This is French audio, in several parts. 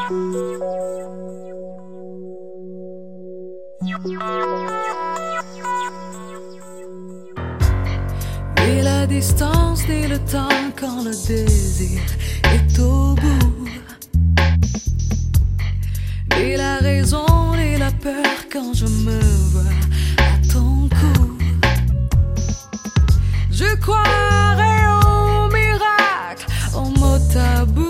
Ni la distance, ni le temps quand le désir est au bout. Ni la raison, ni la peur quand je me vois à ton cou. Je croirais au miracle, au mot tabou.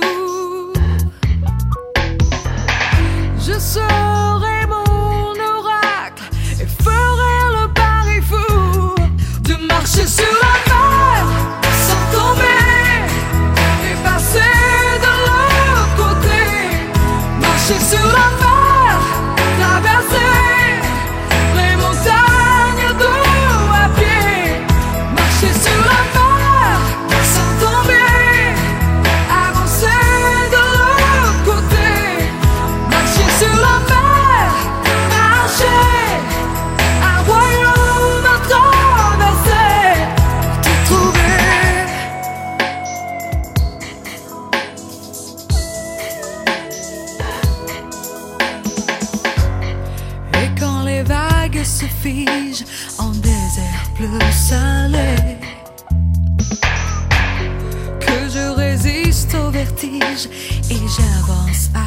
Je serai mon oracle et ferai le pari fou de marcher sur la mer sans tomber et passer de l'autre côté. Marcher sur la mer, traverser les montagnes d'eau à pied. Marcher sur la mer sans tomber, avancer de l'autre côté. Marcher sur la mer, marcher, un royaume à traverser, te trouver. Et quand les vagues se figent en désert bleu salé, que je résiste au vertige et j'avance à